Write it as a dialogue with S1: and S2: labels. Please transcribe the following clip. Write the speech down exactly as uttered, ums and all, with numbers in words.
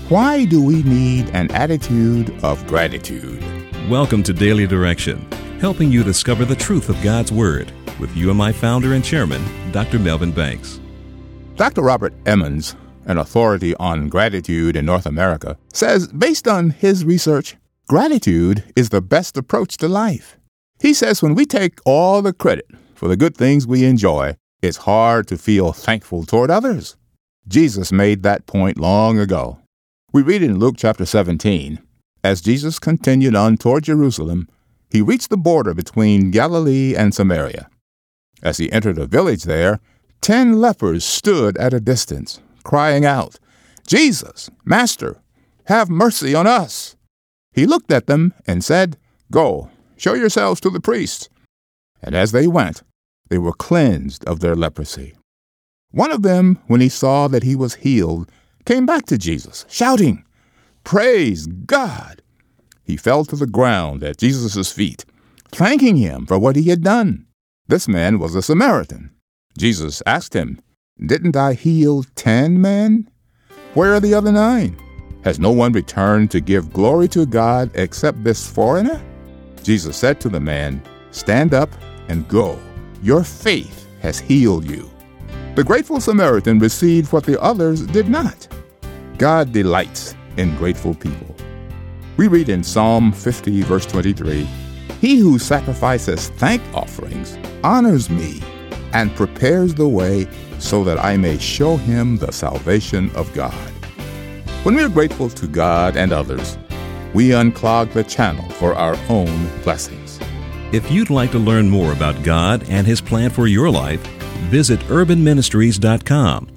S1: Why do we need an attitude of gratitude?
S2: Welcome to Daily Direction, helping you discover the truth of God's Word with U M I founder and chairman, Doctor Melvin Banks.
S1: Doctor Robert Emmons, an authority on gratitude in North America, says based on his research, gratitude is the best approach to life. He says when we take all the credit for the good things we enjoy, it's hard to feel thankful toward others. Jesus made that point long ago. We read in Luke chapter seventeen, as Jesus continued on toward Jerusalem, he reached the border between Galilee and Samaria. As he entered a village there, ten lepers stood at a distance, crying out, "Jesus, Master, have mercy on us." He looked at them and said, "Go, show yourselves to the priests." And as they went, they were cleansed of their leprosy. One of them, when he saw that he was healed, came back to Jesus, shouting, "Praise God!" He fell to the ground at Jesus' feet, thanking him for what he had done. This man was a Samaritan. Jesus asked him, "Didn't I heal ten men? Where are the other nine? Has no one returned to give glory to God except this foreigner?" Jesus said to the man, "Stand up and go. Your faith has healed you." The grateful Samaritan received what the others did not. God delights in grateful people. We read in Psalm fifty, verse twenty-three, "He who sacrifices thank offerings honors me and prepares the way so that I may show him the salvation of God." When we are grateful to God and others, we unclog the channel for our own blessings.
S2: If you'd like to learn more about God and His plan for your life, visit urban ministries dot com